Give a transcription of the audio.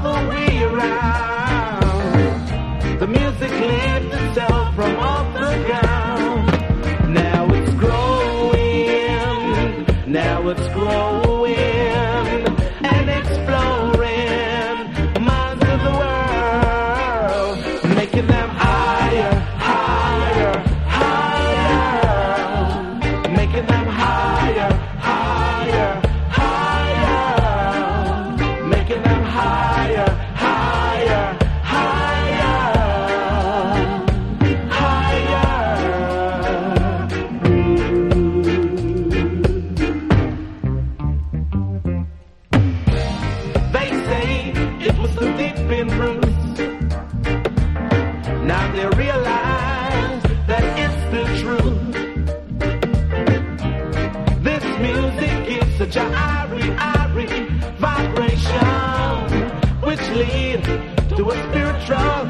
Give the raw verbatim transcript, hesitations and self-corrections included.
other way around. The music lifts itself from off the ground. Now it's growing, now it's growing and exploring minds of the world, making them higher, higher, higher, making them higher, higher, higher, making them higher, higher, higher, higher. They say it was too deep in roots. Now they realize that it's the truth. This music is such a airy, airy vibration, which leads to a spiritual